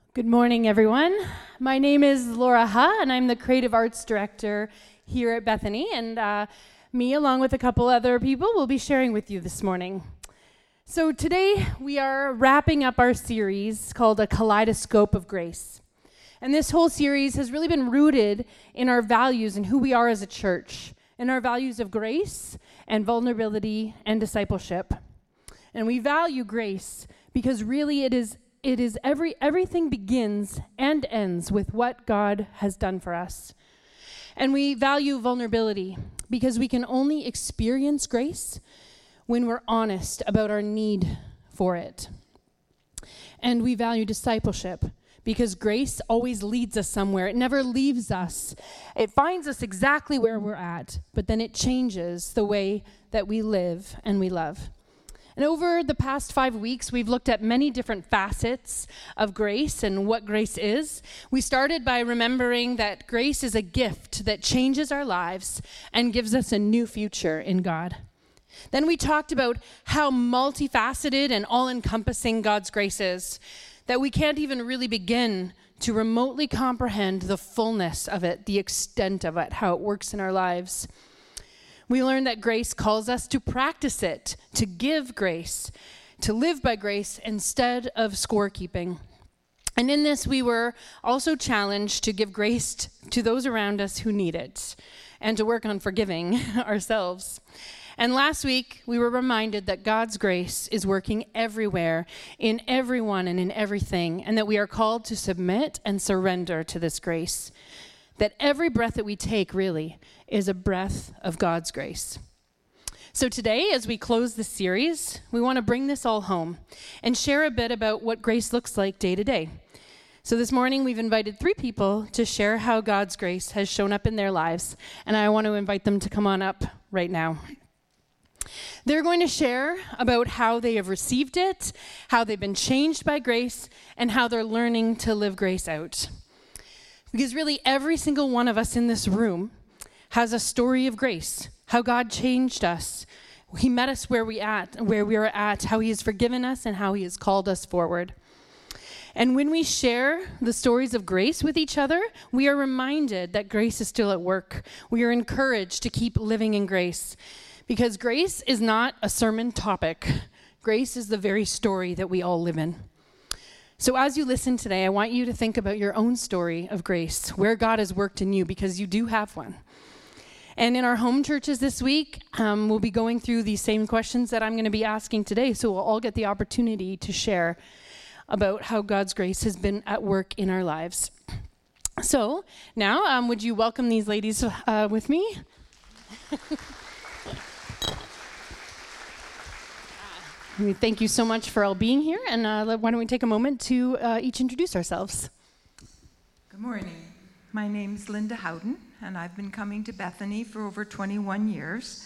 Good morning, everyone. My name is Laura Ha, and I'm the Creative Arts Director here at Bethany, and me, along with a couple other people, will be sharing with you this morning. So today, we are wrapping up our series called A Kaleidoscope of Grace. And this whole series has really been rooted in our values and who we are as a church, in our values of grace and vulnerability and discipleship. And we value grace because really everything begins and ends with what God has done for us. And we value vulnerability because we can only experience grace when we're honest about our need for it. And we value discipleship because grace always leads us somewhere. It never leaves us. It finds us exactly where we're at, but then it changes the way that we live and we love. And over the past 5 weeks, we've looked at many different facets of grace and what grace is. We started by remembering that grace is a gift that changes our lives and gives us a new future in God. Then we talked about how multifaceted and all-encompassing God's grace is, that we can't even really begin to remotely comprehend the fullness of it, the extent of it, how it works in our lives. We learned that grace calls us to practice it, to give grace, to live by grace instead of scorekeeping. And in this, we were also challenged to give grace to those around us who need it, and to work on forgiving ourselves. And last week, we were reminded that God's grace is working everywhere, in everyone and in everything, and that we are called to submit and surrender to this grace. That every breath that we take, really, is a breath of God's grace. So today, as we close this series, we want to bring this all home and share a bit about what grace looks like day to day. So this morning, we've invited 3 people to share how God's grace has shown up in their lives, and I want to invite them to come on up right now. They're going to share about how they have received it, how they've been changed by grace, and how they're learning to live grace out. Because really, every single one of us in this room has a story of grace, how God changed us. He met us where we were at, how he has forgiven us, and how he has called us forward. And when we share the stories of grace with each other, we are reminded that grace is still at work. We are encouraged to keep living in grace. Because grace is not a sermon topic. Grace is the very story that we all live in. So as you listen today, I want you to think about your own story of grace, where God has worked in you, because you do have one. And in our home churches this week, we'll be going through these same questions that I'm going to be asking today, so we'll all get the opportunity to share about how God's grace has been at work in our lives. So now, would you welcome these ladies with me? Thank you so much for all being here, and why don't we take a moment to each introduce ourselves. Good morning. My name's Linda Howden, and I've been coming to Bethany for over 21 years.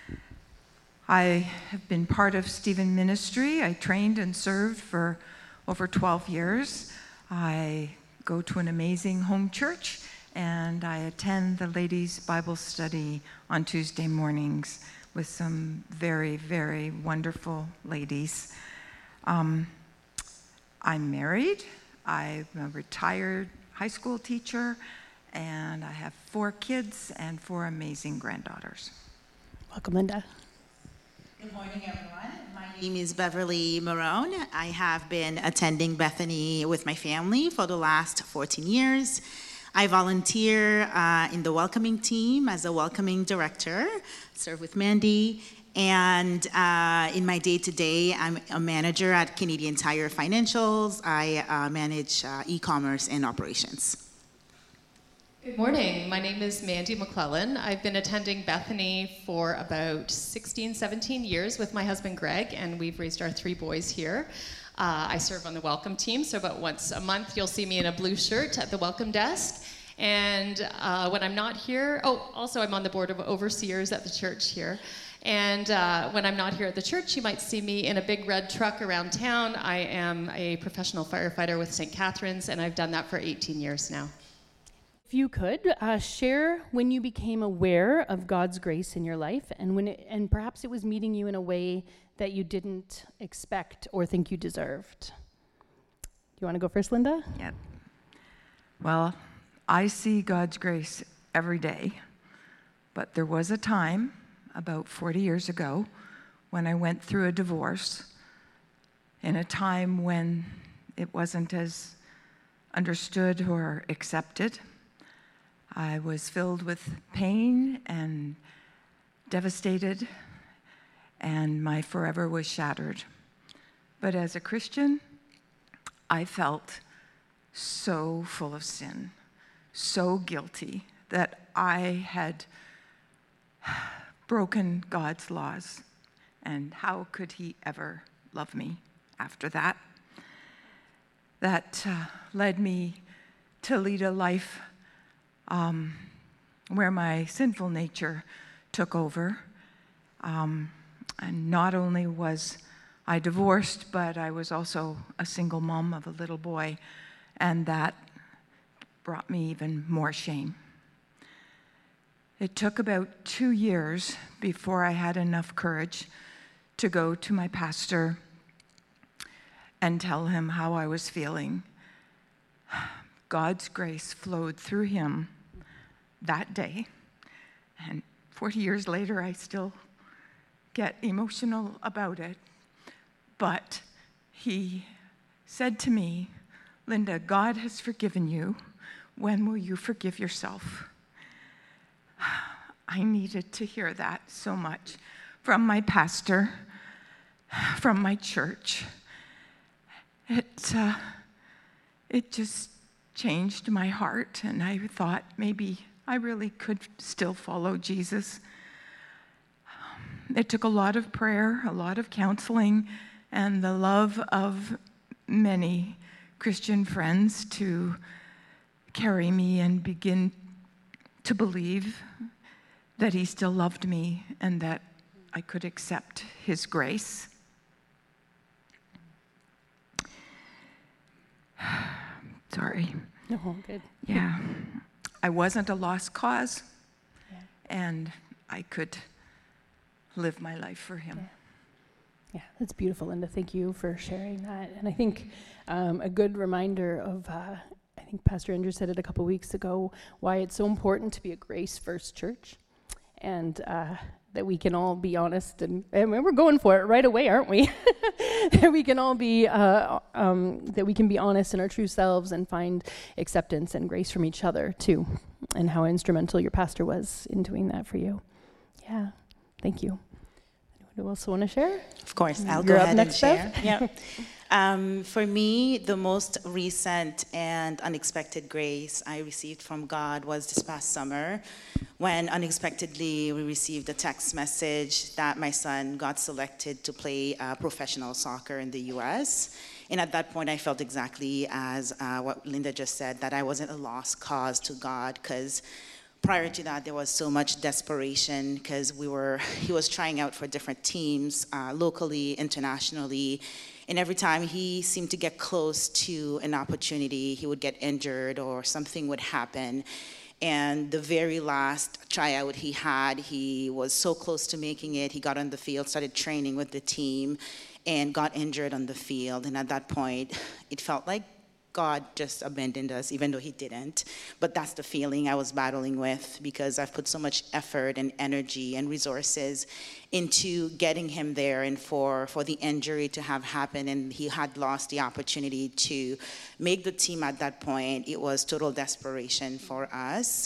I have been part of Stephen Ministry. I trained and served for over 12 years. I go to an amazing home church, and I attend the ladies' Bible study on Tuesday mornings with some very, very wonderful ladies. I'm married. I'm a retired high school teacher, and I have 4 kids and 4 amazing granddaughters. Welcome, Linda. Good morning, everyone. My name is Beverly Marone. I have been attending Bethany with my family for the last 14 years. I volunteer in the welcoming team as a welcoming director, serve with Mandy, and in my day-to-day, I'm a manager at Canadian Tire Financials. I manage e-commerce and operations. Good morning. My name is Mandy McClellan. I've been attending Bethany for about 16, 17 years with my husband Greg, and we've raised our 3 boys here. I serve on the welcome team, so about once a month you'll see me in a blue shirt at the welcome desk. And when I'm not here, also I'm on the board of overseers at the church here. And when I'm not here at the church, you might see me in a big red truck around town. I am a professional firefighter with St. Catharines, and I've done that for 18 years now. If you could share when you became aware of God's grace in your life, and perhaps it was meeting you in a way that you didn't expect or think you deserved. You want to go first, Linda? Yep. Well, I see God's grace every day, but there was a time about 40 years ago when I went through a divorce in a time when it wasn't as understood or accepted. I was filled with pain and devastated, and my forever was shattered. But as a Christian, I felt so full of sin, so guilty that I had broken God's laws, and how could he ever love me after that? That led me to lead a life where my sinful nature took over. And not only was I divorced, but I was also a single mom of a little boy, and that brought me even more shame. It took about 2 years before I had enough courage to go to my pastor and tell him how I was feeling. God's grace flowed through him that day, and 40 years later, I still get emotional about it. But he said to me, Linda, God has forgiven you. When will you forgive yourself? I needed to hear that so much from my pastor, from my church. It just changed my heart, and I thought maybe I really could still follow Jesus. It took a lot of prayer, a lot of counseling, and the love of many Christian friends to carry me and begin to believe that he still loved me and that I could accept his grace. Sorry. No, good. Yeah. I wasn't a lost cause, Yeah. and I could live my life for him. Yeah, that's beautiful, Linda. Thank you for sharing that. And I think a good reminder of, I think Pastor Andrew said it a couple weeks ago, why it's so important to be a grace-first church, and that we can all be honest, and we're going for it right away, aren't we? That we can all be, that we can be honest in our true selves and find acceptance and grace from each other too, and how instrumental your pastor was in doing that for you. Yeah, thank you. Anyone else want to share? Of course, I'll You're go up ahead next, and Bev. share. Yeah. For me, the most recent and unexpected grace I received from God was this past summer, when unexpectedly we received a text message that my son got selected to play professional soccer in the U.S. And at that point, I felt exactly as what Linda just said, that I wasn't a lost cause to God, because prior to that, there was so much desperation because he was trying out for different teams, locally, internationally, and every time he seemed to get close to an opportunity, he would get injured or something would happen. And the very last tryout he had, he was so close to making it. He got on the field, started training with the team, and got injured on the field. And at that point, it felt like God just abandoned us, even though he didn't. But that's the feeling I was battling with, because I've put so much effort and energy and resources into getting him there, and for the injury to have happened, and he had lost the opportunity to make the team at that point. It was total desperation for us.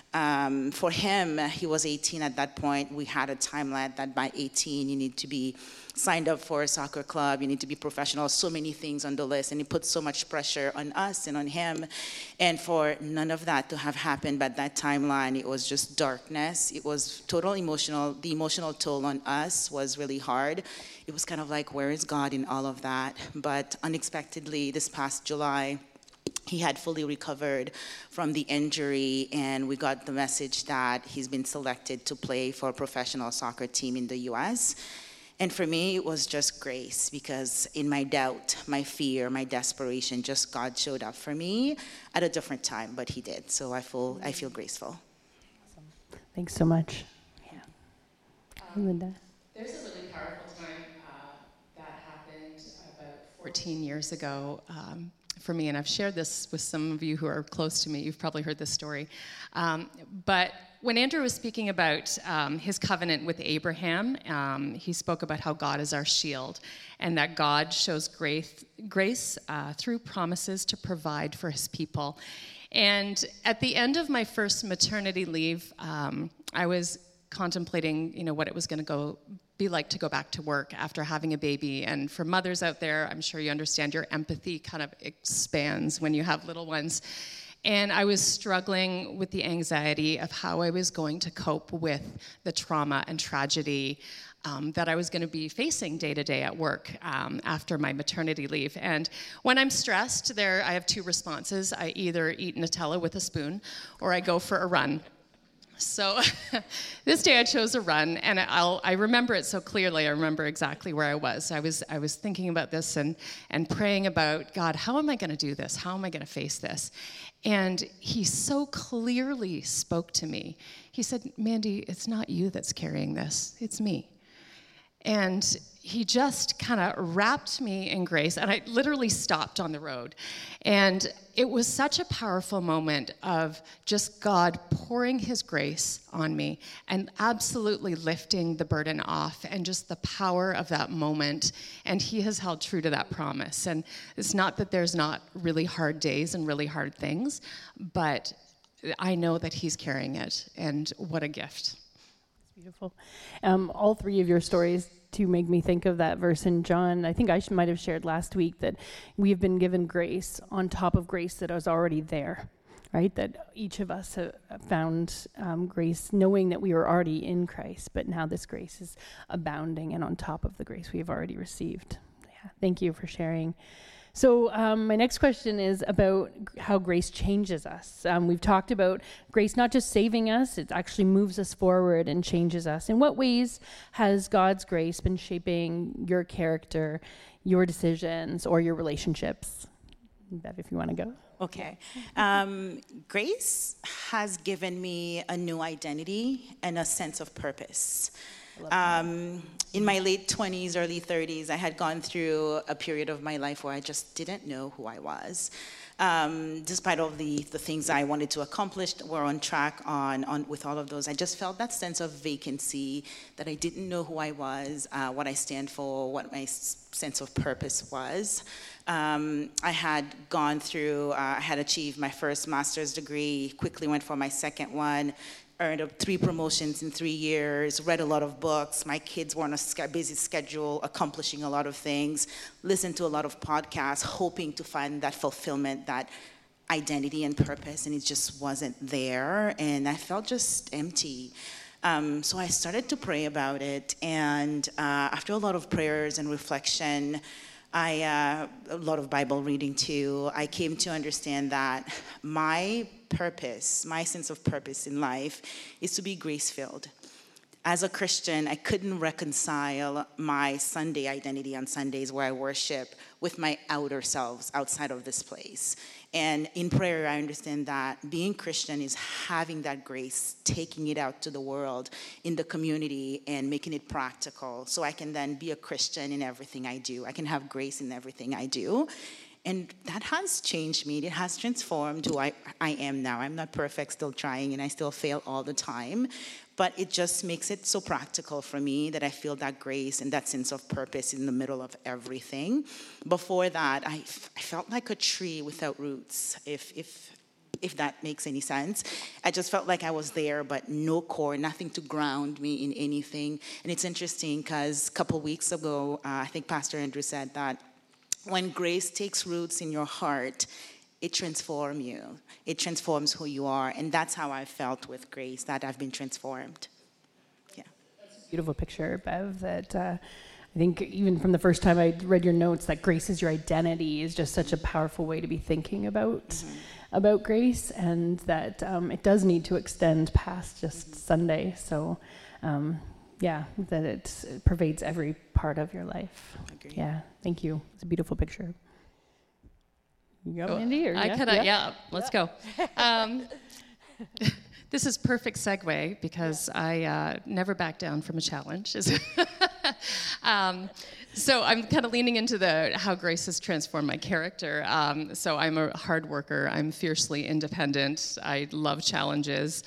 For him, he was 18 at that point. We had a timeline that by 18, you need to be signed up for a soccer club, you need to be professional, so many things on the list, and it put so much pressure on us and on him. And for none of that to have happened by that timeline, it was just darkness. It was total emotional. The emotional toll on us was really hard. It was kind of like, where is God in all of that? But unexpectedly, this past July, he had fully recovered from the injury, and we got the message that he's been selected to play for a professional soccer team in the U.S. And for me, it was just grace, because in my doubt, my fear, my desperation, just God showed up for me at a different time, but he did. So I feel graceful. Awesome. Thanks so much. Yeah. Linda. There's a really powerful time that happened about 14 years ago. for me, and I've shared this with some of you who are close to me. You've probably heard this story. But when Andrew was speaking about his covenant with Abraham, he spoke about how God is our shield and that God shows grace through promises to provide for his people. And at the end of my first maternity leave, I was contemplating, what it was going to be like to go back to work after having a baby. And for mothers out there, I'm sure you understand your empathy kind of expands when you have little ones. And I was struggling with the anxiety of how I was going to cope with the trauma and tragedy that I was going to be facing day to day at work after my maternity leave. And when I'm stressed, I have two responses. I either eat Nutella with a spoon or I go for a run. So this day I chose a run, and I remember it so clearly. I remember exactly where I was. I was thinking about this and praying about, God, how am I going to do this? How am I going to face this? And he so clearly spoke to me. He said, Mandy, it's not you that's carrying this. It's me. And he just kind of wrapped me in grace, and I literally stopped on the road. And it was such a powerful moment of just God pouring his grace on me and absolutely lifting the burden off, and just the power of that moment. And he has held true to that promise. And it's not that there's not really hard days and really hard things, but I know that he's carrying it, and what a gift. Beautiful. All three of your stories to make me think of that verse in John. I think I might have shared last week that we have been given grace on top of grace that was already there, right? That each of us have found grace knowing that we were already in Christ, but now this grace is abounding and on top of the grace we have already received. Yeah, thank you for sharing. So my next question is about how grace changes us. We've talked about grace not just saving us, it actually moves us forward and changes us. In what ways has God's grace been shaping your character, your decisions, or your relationships? Bev, if you want to go. Okay. Grace has given me a new identity and a sense of purpose. In my late 20s, early 30s, I had gone through a period of my life where I just didn't know who I was. Despite all the things I wanted to accomplish, were on track on with all of those, I just felt that sense of vacancy, that I didn't know who I was, what I stand for, what my sense of purpose was. I had gone through, I had achieved my first master's degree, quickly went for my second one, earned up 3 promotions in 3 years, read a lot of books. My kids were on a busy schedule, accomplishing a lot of things, listened to a lot of podcasts, hoping to find that fulfillment, that identity and purpose, and it just wasn't there, and I felt just empty. So I started to pray about it, and after a lot of prayers and reflection, a lot of Bible reading too, I came to understand that my purpose, my sense of purpose in life is to be grace-filled. As a Christian, I couldn't reconcile my Sunday identity on Sundays where I worship with my outer selves outside of this place. And in prayer, I understand that being Christian is having that grace, taking it out to the world, in the community, and making it practical. So I can then be a Christian in everything I do. I can have grace in everything I do. And that has changed me. It has transformed who I am now. I'm not perfect, still trying, and I still fail all the time. But it just makes it so practical for me that I feel that grace and that sense of purpose in the middle of everything. Before that, I felt like a tree without roots, if that makes any sense. I just felt like I was there, but no core, nothing to ground me in anything. And it's interesting because a couple weeks ago, I think Pastor Andrew said that when grace takes roots in your heart, it transforms you. It transforms who you are. And that's how I felt with grace, that I've been transformed. Yeah. That's a beautiful picture, Bev, that I think even from the first time I read your notes, that grace is your identity is just such a powerful way to be thinking about grace, and that it does need to extend past just Sunday. So, that it pervades every part of your life. Agreed. Yeah, thank you. It's a beautiful picture. You got Mandy? Or, Let's go. This is perfect segue because I never back down from a challenge. So I'm kind of leaning into how grace has transformed my character. So I'm a hard worker. I'm fiercely independent. I love challenges.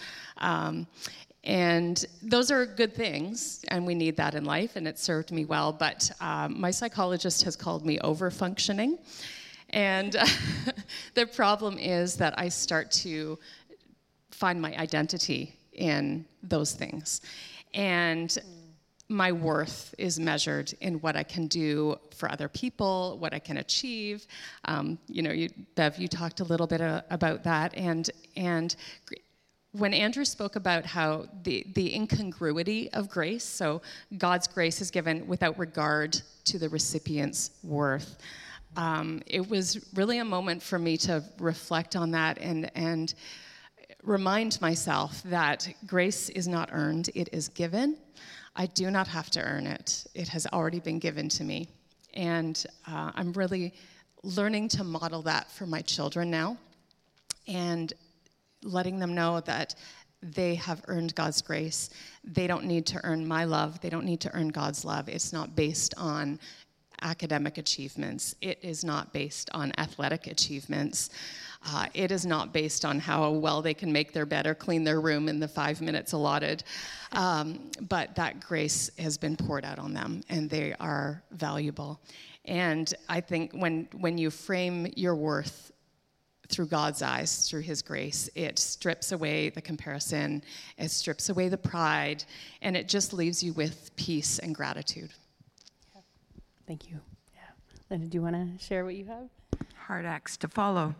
And those are good things, and we need that in life, and it served me well. But my psychologist has called me over-functioning. And the problem is that I start to find my identity in those things. And my worth is measured in what I can do for other people, what I can achieve. Bev, you talked a little bit about that. And when Andrew spoke about how the incongruity of grace, so God's grace is given without regard to the recipient's worth, it was really a moment for me to reflect on that and remind myself that grace is not earned, it is given. I do not have to earn it. It has already been given to me. And I'm really learning to model that for my children now and letting them know that they have earned God's grace. They don't need to earn my love. They don't need to earn God's love. It's not based on academic achievements. It is not based on athletic achievements. It is not based on how well they can make their bed or clean their room in the 5 minutes allotted. But that grace has been poured out on them, and they are valuable. And I think when you frame your worth through God's eyes, through his grace, it strips away the comparison, it strips away the pride, and it just leaves you with peace and gratitude. Thank you. Yeah. Linda, do you want to share what you have? Hard acts to follow.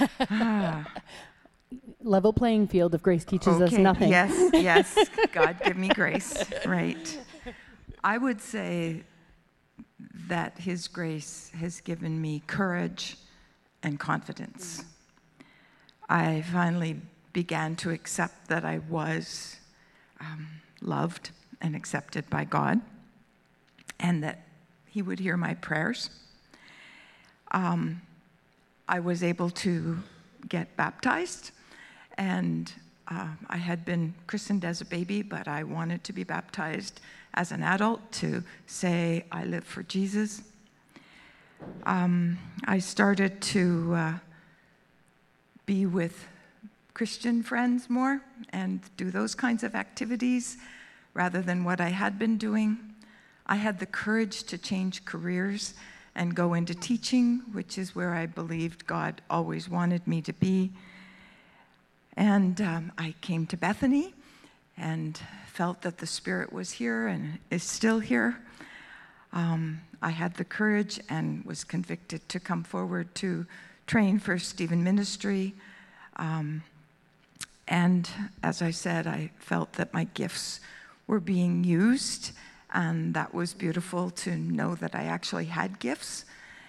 Level playing field if grace teaches us nothing. Yes. God give me grace. Right. I would say that his grace has given me courage and confidence. I finally began to accept that I was loved and accepted by God, and that he would hear my prayers. I was able to get baptized, and I had been christened as a baby, but I wanted to be baptized as an adult to say, I live for Jesus. I started to be with Christian friends more and do those kinds of activities rather than what I had been doing. I had the courage to change careers and go into teaching, which is where I believed God always wanted me to be. And I came to Bethany and felt that the Spirit was here and is still here. I had the courage and was convicted to come forward to train for Stephen Ministry. And as I said, I felt that my gifts were being used, and that was beautiful to know that I actually had gifts.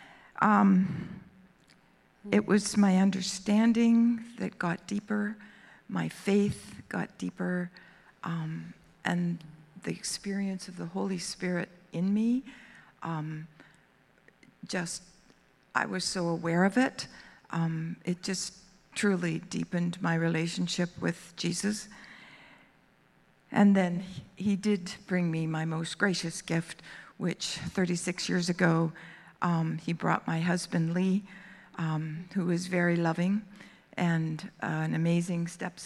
It was my understanding that got deeper, my faith got deeper, and the experience of the Holy Spirit in me, I was so aware of it. It just truly deepened my relationship with Jesus. And then he did bring me my most gracious gift, which 36 years ago, he brought my husband, Lee, who is very loving and an amazing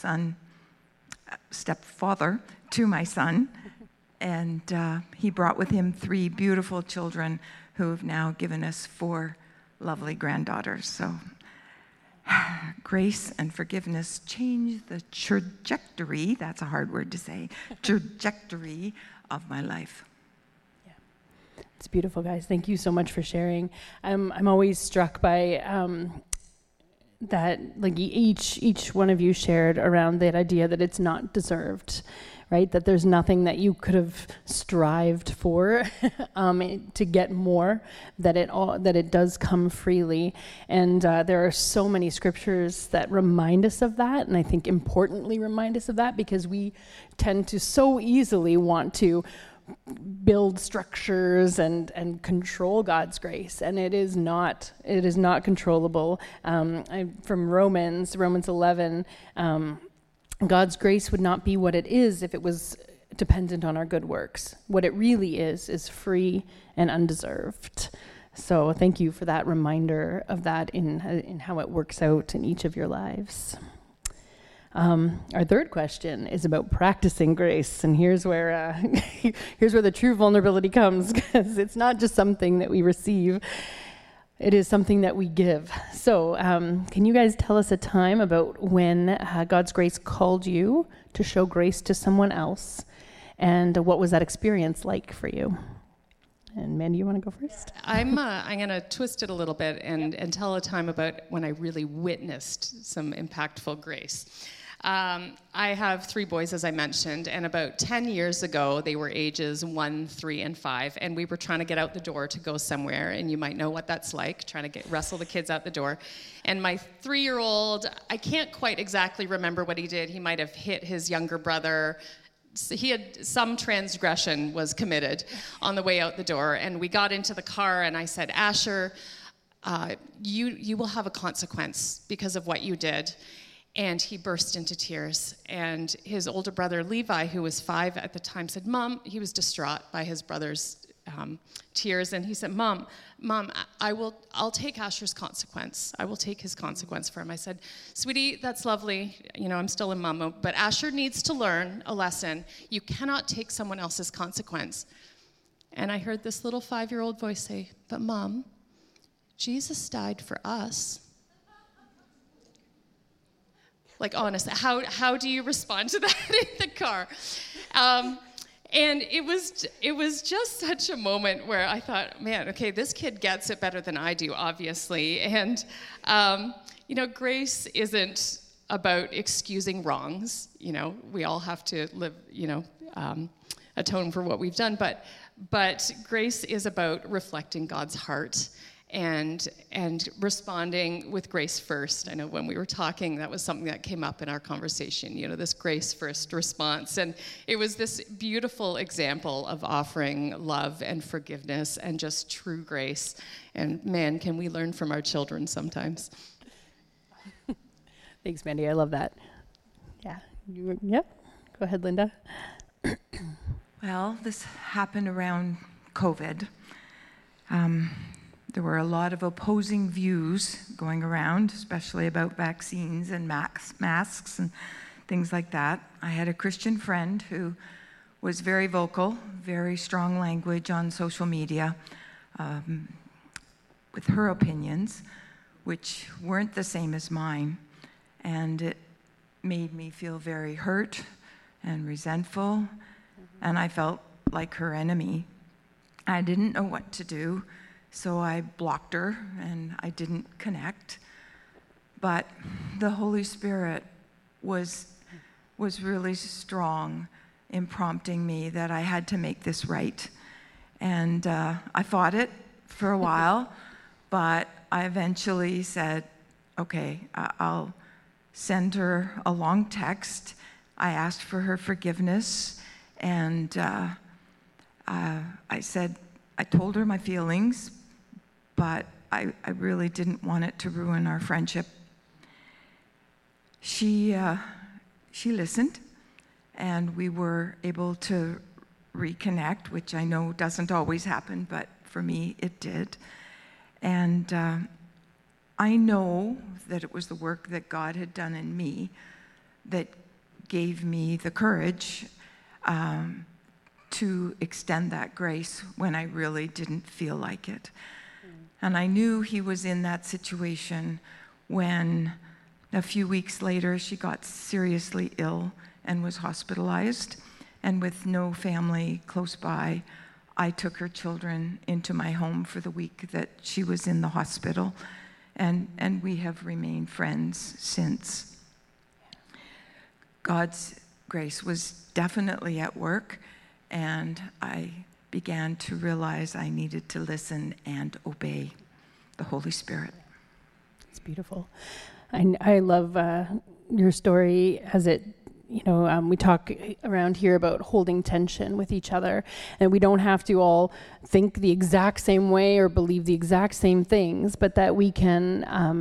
stepfather to my son. And he brought with him 3 beautiful children who have now given us 4 lovely granddaughters. So grace and forgiveness change the trajectory, that's a hard word to say, trajectory of my life. Yeah, it's beautiful, guys. Thank you so much for sharing. I'm always struck by that, like each one of you shared around that idea that it's not deserved, right? That there's nothing that you could have strived for to get more, that it does come freely. And there are so many scriptures that remind us of that, and I think importantly remind us of that, because we tend to so easily want to build structures and control God's grace, and it is not controllable. From Romans 11, God's grace would not be what it is if it was dependent on our good works. What it really is free and undeserved. So thank you for that reminder of that in how it works out in each of your lives. Our third question is about practicing grace, and here's where the true vulnerability comes, because it's not just something that we receive, it is something that we give. So can you guys tell us a time about when God's grace called you to show grace to someone else, and what was that experience like for you? And Mandy, you want to go first? I'm going to twist it a little bit and tell a time about when I really witnessed some impactful grace. I have 3 boys, as I mentioned, and about 10 years ago, they were ages 1, 3, and 5, and we were trying to get out the door to go somewhere, and you might know what that's like, trying to wrestle the kids out the door. And my 3-year-old, I can't quite exactly remember what he did. He might have hit his younger brother. He had some transgression was committed on the way out the door, and we got into the car, and I said, Asher, you will have a consequence because of what you did. And he burst into tears. And his older brother, Levi, who was 5 at the time, said, Mom, he was distraught by his brother's tears. And he said, Mom, I'll take Asher's consequence. I will take his consequence for him. I said, Sweetie, that's lovely. I'm still in mom mode, but Asher needs to learn a lesson. You cannot take someone else's consequence. And I heard this little 5-year-old voice say, but Mom, Jesus died for us. Like, honestly, how do you respond to that in the car? And it was just such a moment where I thought, man, okay, this kid gets it better than I do, obviously. And, grace isn't about excusing wrongs. We all have to live, atone for what we've done. But grace is about reflecting God's heart and responding with grace first. I know when we were talking, that was something that came up in our conversation, this grace first response. And it was this beautiful example of offering love and forgiveness and just true grace. And man, can we learn from our children sometimes. Thanks, Mandy. I love that. Yeah. Yep. Go ahead, Linda. Well, this happened around COVID. There were a lot of opposing views going around, especially about vaccines and masks and things like that. I had a Christian friend who was very vocal, very strong language on social media with her opinions, which weren't the same as mine. And it made me feel very hurt and resentful, and I felt like her enemy. I didn't know what to do. So I blocked her, and I didn't connect. But the Holy Spirit was really strong in prompting me that I had to make this right. And I fought it for a while, but I eventually said, okay, I'll send her a long text. I asked for her forgiveness, and I told her my feelings, but I really didn't want it to ruin our friendship. She listened, and we were able to reconnect, which I know doesn't always happen, but for me it did. And I know that it was the work that God had done in me that gave me the courage to extend that grace when I really didn't feel like it. And I knew he was in that situation when a few weeks later she got seriously ill and was hospitalized. And with no family close by, I took her children into my home for the week that she was in the hospital. And we have remained friends since. God's grace was definitely at work, and I began to realize I needed to listen and obey the Holy Spirit. It's beautiful. I love your story as it, we talk around here about holding tension with each other, and we don't have to all think the exact same way or believe the exact same things, but that we can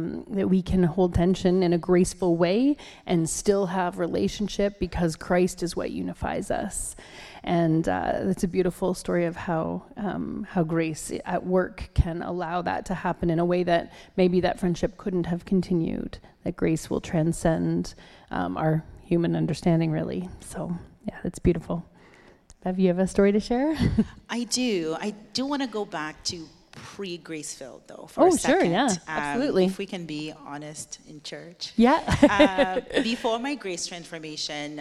hold tension in a graceful way and still have relationship because Christ is what unifies us. And it's a beautiful story of how grace at work can allow that to happen in a way that maybe that friendship couldn't have continued, that grace will transcend our human understanding, really. So, yeah, that's beautiful. Bev, you have a story to share? I do want to go back to pre-Grace-filled, though, for a second. Sure, yeah, absolutely. If we can be honest in church. Yeah. Before my grace transformation,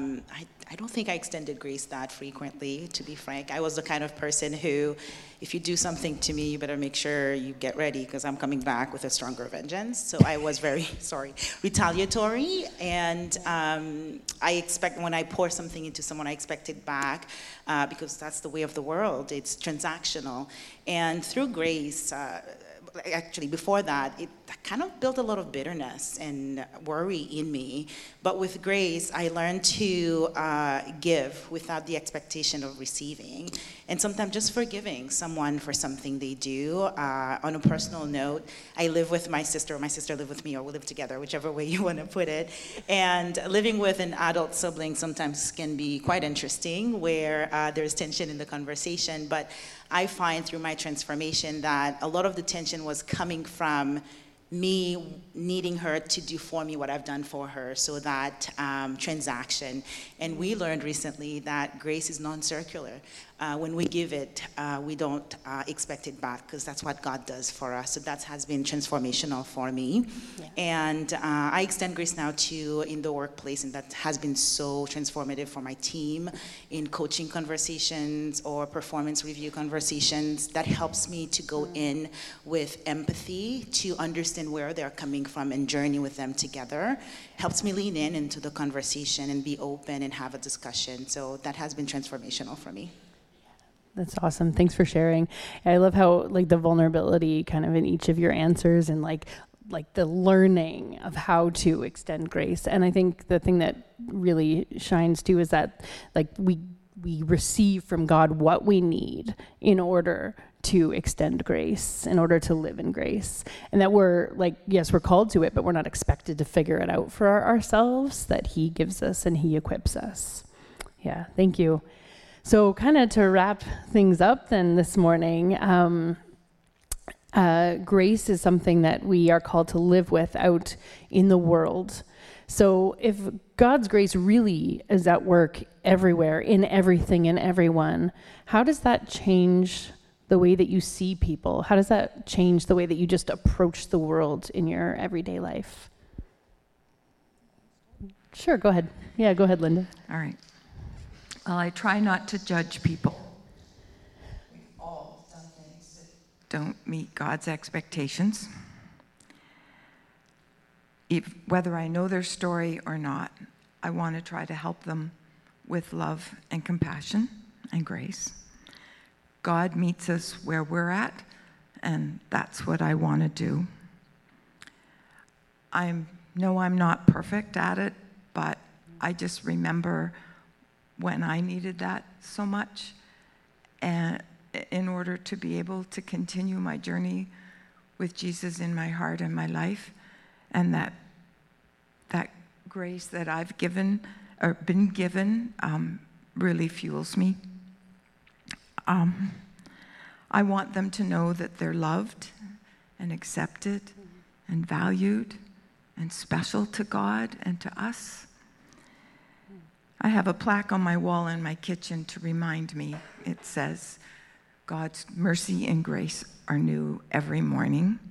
I don't think I extended grace that frequently, to be frank. I was the kind of person who, if you do something to me, you better make sure you get ready, because I'm coming back with a stronger vengeance. So I was very, retaliatory. And I expect when I pour something into someone, I expect it back, because that's the way of the world. It's transactional. And through grace, actually before that, it kind of built a lot of bitterness and worry in me. But with grace, I learned to give without the expectation of receiving, and sometimes just forgiving someone for something they do. On a personal note, I live with my sister, or my sister lived with me, or we live together, whichever way you want to put it. And living with an adult sibling sometimes can be quite interesting, where there's tension in the conversation. But I find through my transformation that a lot of the tension was coming from me needing her to do for me what I've done for her, so that transaction. And we learned recently that grace is non-circular. When we give it, we don't expect it back, because that's what God does for us. So that has been transformational for me. Yeah. And I extend grace now to in the workplace, and that has been so transformative for my team in coaching conversations or performance review conversations. That helps me to go in with empathy, to understand where they're coming from and journey with them together. Helps me lean into the conversation and be open and have a discussion. So that has been transformational for me. That's awesome. Thanks for sharing. I love how the vulnerability kind of in each of your answers, and like the learning of how to extend grace. And I think the thing that really shines too is that we receive from God what we need in order to extend grace, in order to live in grace. And that we're yes, we're called to it, but we're not expected to figure it out for ourselves, that He gives us and He equips us. Yeah, thank you. So kind of to wrap things up then this morning, grace is something that we are called to live with out in the world. So if God's grace really is at work everywhere, in everything and everyone, how does that change the way that you see people? How does that change the way that you just approach the world in your everyday life? Sure, go ahead. Yeah, go ahead, Linda. All right. Well, I try not to judge people. We've all done things that don't meet God's expectations. Whether I know their story or not, I want to try to help them with love and compassion and grace. God meets us where we're at, and that's what I want to do. I know I'm not perfect at it, but I just remember when I needed that so much, and in order to be able to continue my journey with Jesus in my heart and my life, and that grace that I've given or been given really fuels me. I want them to know that they're loved and accepted and valued and special to God and to us. I have a plaque on my wall in my kitchen to remind me. It says, God's mercy and grace are new every morning.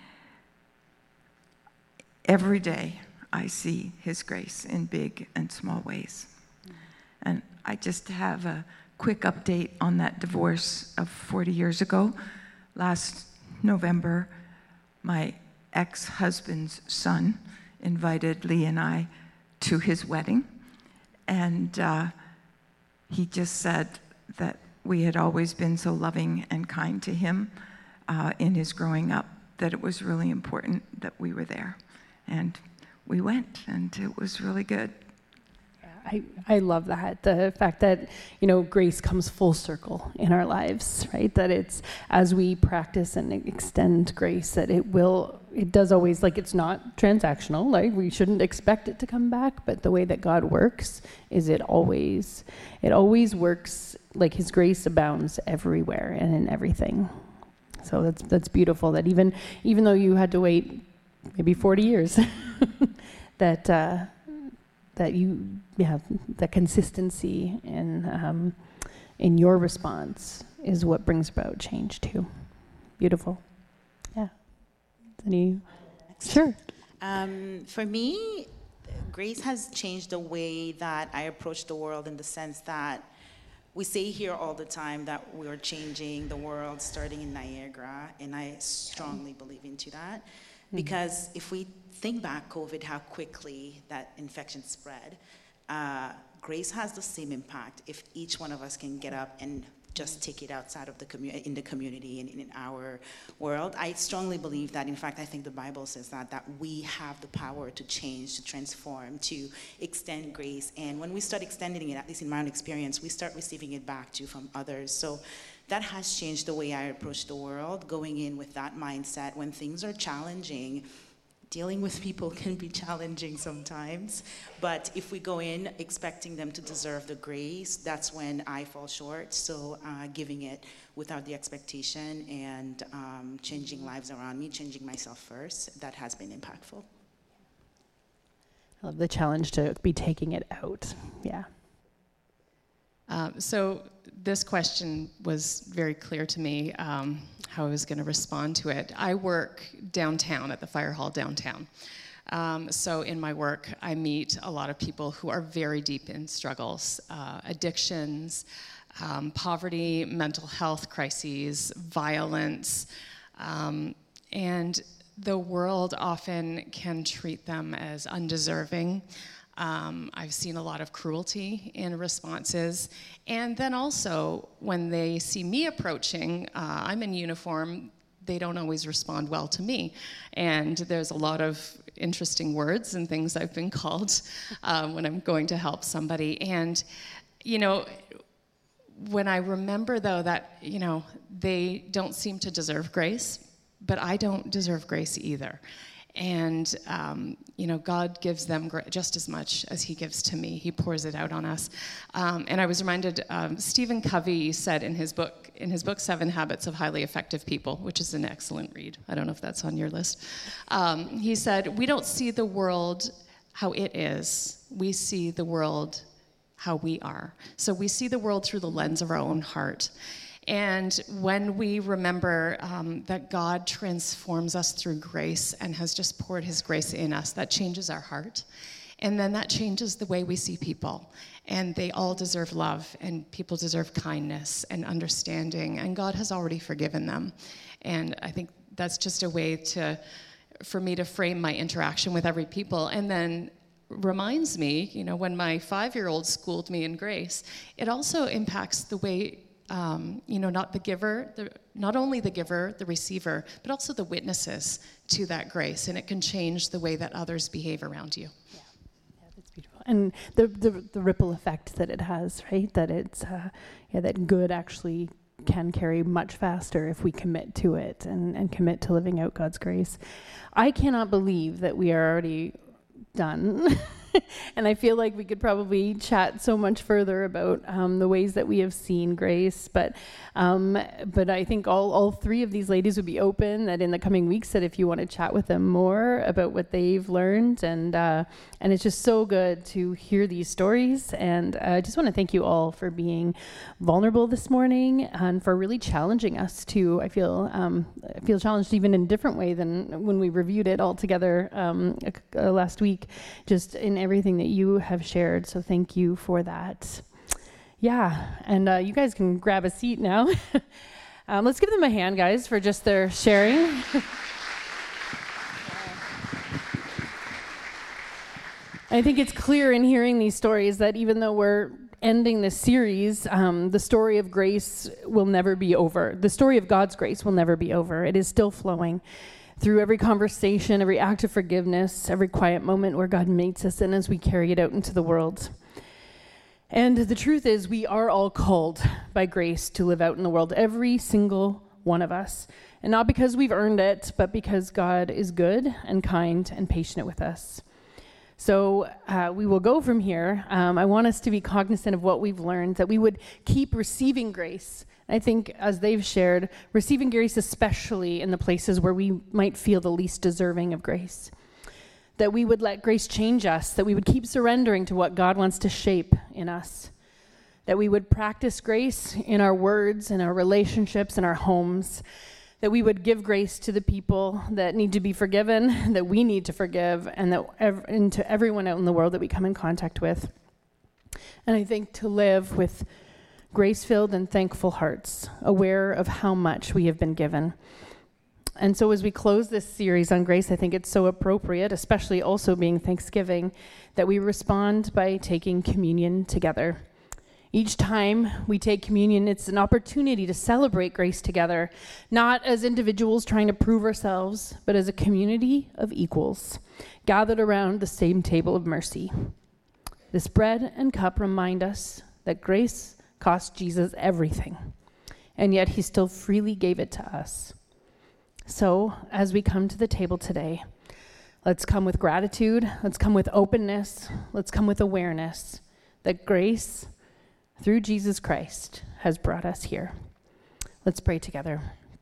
Every day I see His grace in big and small ways. And I just have a quick update on that divorce of 40 years ago. Last November, my ex-husband's son invited Lee and I to his wedding. And he just said that we had always been so loving and kind to him in his growing up, that it was really important that we were there. And we went, and it was really good. Yeah, I love that. The fact that, grace comes full circle in our lives, right? That it's, as we practice and extend grace, that it does always, it's not transactional, we shouldn't expect it to come back, but the way that God works is it always works, his grace abounds everywhere and in everything. So that's beautiful, that even though you had to wait maybe 40 years, that the consistency in your response is what brings about change too. Beautiful. Yeah. Sure. For me, grace has changed the way that I approach the world, in the sense that we say here all the time that we're changing the world starting in Niagara, and I strongly believe into that. Because if we think back, COVID, how quickly that infection spread, grace has the same impact if each one of us can get up and just take it outside of in the community and in our world. I strongly believe that. In fact, I think the Bible says that we have the power to change, to transform, to extend grace. And when we start extending it, at least in my own experience, we start receiving it back too from others. So that has changed the way I approach the world, going in with that mindset. When things are challenging, dealing with people can be challenging sometimes, but if we go in expecting them to deserve the grace, that's when I fall short. So giving it without the expectation and changing lives around me, changing myself first, that has been impactful. I love the challenge to be taking it out. Yeah. So this question was very clear to me, how I was going to respond to it. I work downtown at the fire hall downtown. So in my work, I meet a lot of people who are very deep in struggles, addictions, poverty, mental health crises, violence, and the world often can treat them as undeserving. I've seen a lot of cruelty in responses. And then also, when they see me approaching, I'm in uniform, they don't always respond well to me. And there's a lot of interesting words and things I've been called when I'm going to help somebody. And, when I remember, though, that, they don't seem to deserve grace, but I don't deserve grace either. And, God gives them just as much as he gives to me. He pours it out on us. And I was reminded, Stephen Covey said in his book 7 Habits of Highly Effective People, which is an excellent read. I don't know if that's on your list. He said, we don't see the world how it is. We see the world how we are. So we see the world through the lens of our own heart. And when we remember that God transforms us through grace and has just poured his grace in us, that changes our heart. And then that changes the way we see people. And they all deserve love, and people deserve kindness and understanding, and God has already forgiven them. And I think that's just a way for me to frame my interaction with every people. And then reminds me, when my 5-year-old schooled me in grace, it also impacts the way not only the giver, the receiver, but also the witnesses to that grace. And it can change the way that others behave around you. Yeah, that's beautiful. And the ripple effect that it has, right? That it's, that good actually can carry much faster if we commit to it and commit to living out God's grace. I cannot believe that we are already done. And I feel like we could probably chat so much further about the ways that we have seen grace, but I think all 3 of these ladies would be open that in the coming weeks, that if you want to chat with them more about what they've learned, and it's just so good to hear these stories. And I just want to thank you all for being vulnerable this morning and for really challenging us too. I feel challenged even in a different way than when we reviewed it all together last week, just in everything that you have shared. So thank you for that. Yeah, and you guys can grab a seat now. Let's give them a hand, guys, for just their sharing. I think it's clear in hearing these stories that even though we're ending this series, the story of grace will never be over. The story of God's grace will never be over. It is still flowing through every conversation, every act of forgiveness, every quiet moment where God meets us, and as we carry it out into the world. And the truth is, we are all called by grace to live out in the world, every single one of us. And not because we've earned it, but because God is good and kind and patient with us. So we will go from here. I want us to be cognizant of what we've learned, that we would keep receiving grace. I think, as they've shared, receiving grace especially in the places where we might feel the least deserving of grace. That we would let grace change us, that we would keep surrendering to what God wants to shape in us. That we would practice grace in our words, in our relationships, in our homes. That we would give grace to the people that need to be forgiven, that we need to forgive, and to everyone out in the world that we come in contact with. And I think to live with grace-filled and thankful hearts, aware of how much we have been given. And so as we close this series on grace, I think it's so appropriate, especially also being Thanksgiving, that we respond by taking communion together. Each time we take communion, it's an opportunity to celebrate grace together, not as individuals trying to prove ourselves, but as a community of equals, gathered around the same table of mercy. This bread and cup remind us that grace cost Jesus everything, and yet he still freely gave it to us. So, as we come to the table today, let's come with gratitude, let's come with openness, let's come with awareness that grace through Jesus Christ has brought us here. Let's pray together.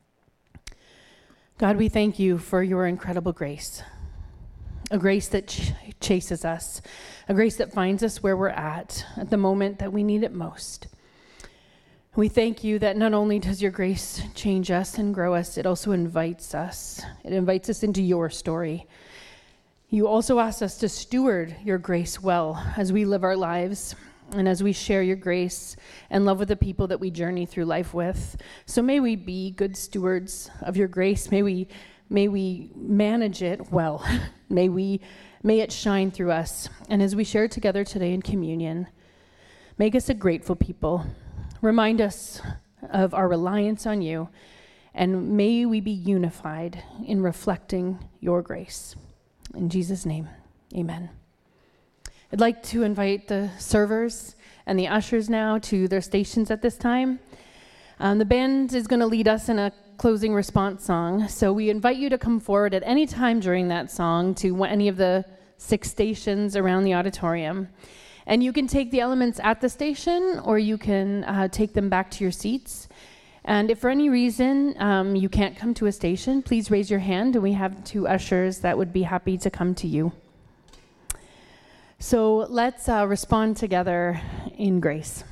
God, we thank you for your incredible grace, a grace that chases us, a grace that finds us where we're at the moment that we need it most. We thank you that not only does your grace change us and grow us, it also invites us. It invites us into your story. You also ask us to steward your grace well as we live our lives and as we share your grace and love with the people that we journey through life with. So may we be good stewards of your grace. May we manage it well. May it shine through us. And as we share together today in communion, make us a grateful people. Remind us of our reliance on you, and may we be unified in reflecting your grace. In Jesus' name, amen. I'd like to invite the servers and the ushers now to their stations at this time. The band is going to lead us in a closing response song, so we invite you to come forward at any time during that song to any of the 6 stations around the auditorium. And you can take the elements at the station, or you can take them back to your seats. And if for any reason you can't come to a station, please raise your hand, and we have 2 ushers that would be happy to come to you. So let's respond together in grace.